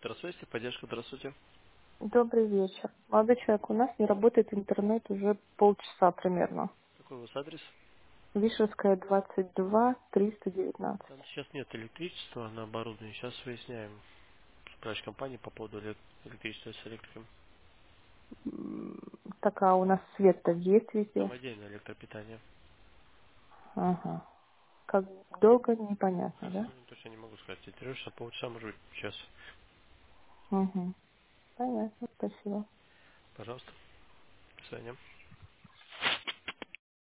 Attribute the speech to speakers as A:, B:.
A: Электросвязь, поддержка, здравствуйте.
B: Добрый вечер. Молодой человек, у нас не работает интернет уже полчаса примерно.
A: Какой у вас адрес?
B: Вишерская, 22, 319.
A: Там сейчас нет электричества на оборудовании. Сейчас выясняем с управляющей компанией по поводу электричества с электриком.
B: Так, а у нас свет-то есть
A: Там
B: везде.
A: отдельное электропитание.
B: Ага. Как долго, непонятно, да?
A: Точно не могу сказать. Интересно, полчаса, может быть, час.
B: Угу. Понятно, спасибо.
A: Пожалуйста. До свидания.